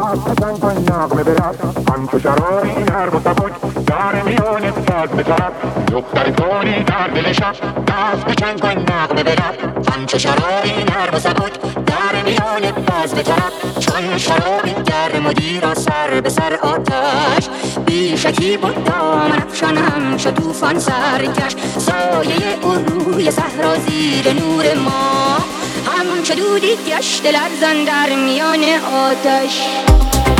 دست بزن تا این نغمه برد، همچو شراری نرم و سبک در میان ساز بترد. دختر کنی در دل شب دست بزن تا این نغمه برد، همچو شراری نرم و سبک در میان ساز بترد. چون شرابی گرم و دیرا سر به سر آتش، بی شکی بود دامن افشانم شد طوفان سرکش. سایه او روی صحرا زیر نور ما، همچو دودی گشت لرزان در میان آتش.